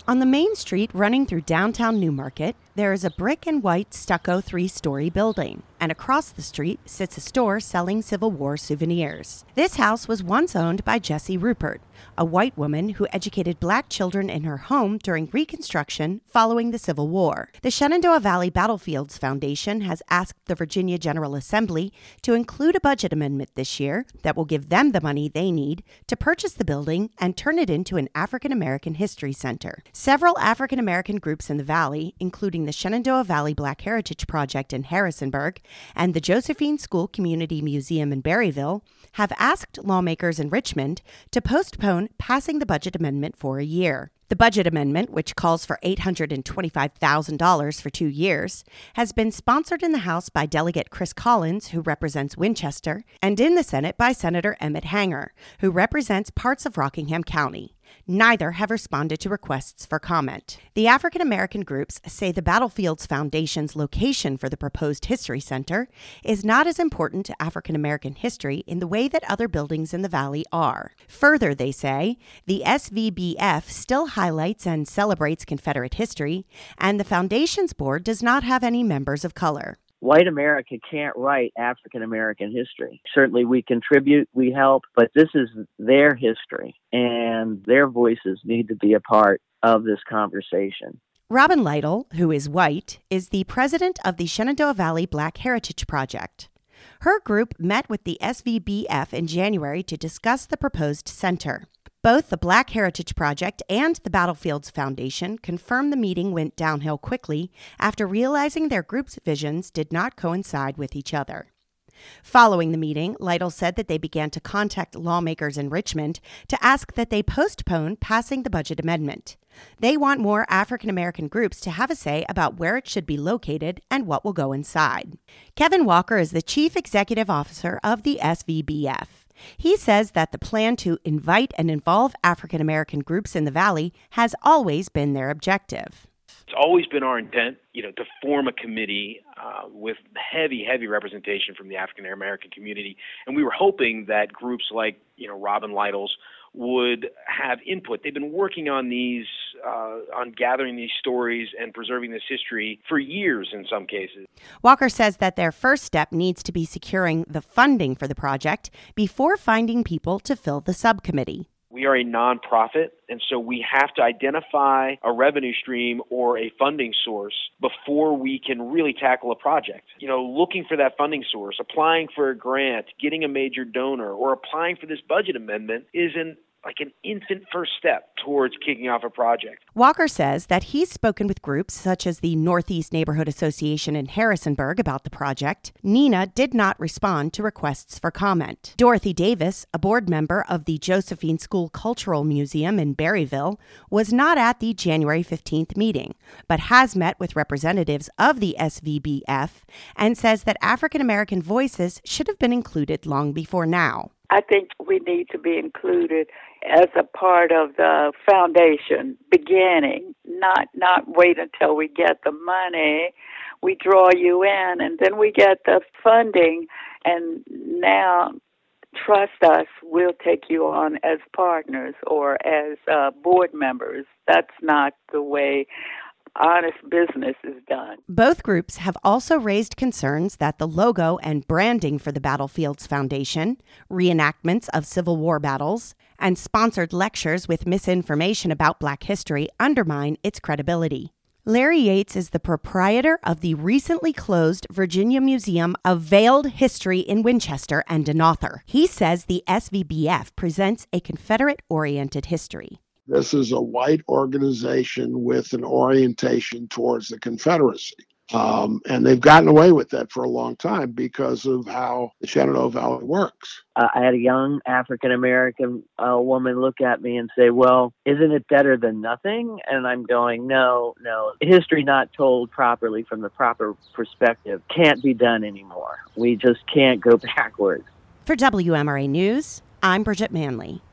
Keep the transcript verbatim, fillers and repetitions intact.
On the main street running through downtown Newmarket, there is a brick and white stucco three-story building, and across the street sits a store selling Civil War souvenirs. This house was once owned by Jessie Rupert, a white woman who educated black children in her home during Reconstruction following the Civil War. The Shenandoah Valley Battlefields Foundation has asked the Virginia General Assembly to include a budget amendment this year that will give them the money they need to purchase the building and turn it into an African American History Center. Several African American groups in the valley, including the Shenandoah Valley Black Heritage Project in Harrisonburg and the Josephine School Community Museum in Berryville, have asked lawmakers in Richmond to postpone passing the budget amendment for a year. The budget amendment, which calls for eight hundred twenty-five thousand dollars for two years, has been sponsored in the House by Delegate Chris Collins, who represents Winchester, and in the Senate by Senator Emmett Hanger, who represents parts of Rockingham County. Neither have responded to requests for comment. The African American groups say the Battlefields Foundation's location for the proposed History Center is not as important to African American history in the way that other buildings in the valley are. Further, they say, the S V B F still highlights and celebrates Confederate history, and the Foundation's board does not have any members of color. White America can't write African American history. Certainly we contribute, we help, but this is their history, and their voices need to be a part of this conversation. Robin Lytle, who is white, is the president of the Shenandoah Valley Black Heritage Project. Her group met with the S V B F in January to discuss the proposed center. Both the Black Heritage Project and the Battlefields Foundation confirmed the meeting went downhill quickly after realizing their group's visions did not coincide with each other. Following the meeting, Lytle said that they began to contact lawmakers in Richmond to ask that they postpone passing the budget amendment. They want more African American groups to have a say about where it should be located and what will go inside. Kevin Walker is the chief executive officer of the S V B F. He says that the plan to invite and involve African American groups in the valley has always been their objective. It's always been our intent, you know, to form a committee uh, with heavy, heavy representation from the African American community, and we were hoping that groups like, you know, Robin Lytle's would have input. They've been working on these, uh, on gathering these stories and preserving this history for years in some cases. Walker says that their first step needs to be securing the funding for the project before finding people to fill the subcommittee. We are a nonprofit, and so we have to identify a revenue stream or a funding source before we can really tackle a project. You know, looking for that funding source, applying for a grant, getting a major donor, or applying for this budget amendment isn't like an infant first step towards kicking off a project. Walker says that he's spoken with groups such as the Northeast Neighborhood Association in Harrisonburg about the project. NENA did not respond to requests for comment. Dorothy Davis, a board member of the Josephine School Cultural Museum in Berryville, was not at the January fifteenth meeting, but has met with representatives of the S V B F and says that African American voices should have been included long before now. I think we need to be included as a part of the foundation beginning, not not wait until we get the money. We draw you in, and then we get the funding, and now trust us, we'll take you on as partners or as uh, board members. That's not the way honest business is done. Both groups have also raised concerns that the logo and branding for the Battlefields Foundation, reenactments of Civil War battles, and sponsored lectures with misinformation about Black history undermine its credibility. Larry Yates is the proprietor of the recently closed Virginia Museum of Veiled History in Winchester and an author. He says the S V B F presents a Confederate-oriented history. This is a white organization with an orientation towards the Confederacy. Um, and they've gotten away with that for a long time because of how the Shenandoah Valley works. Uh, I had a young African-American uh, woman look at me and say, well, isn't it better than nothing? And I'm going, no, no. History not told properly from the proper perspective can't be done anymore. We just can't go backwards. For W M R A News, I'm Bridget Manley.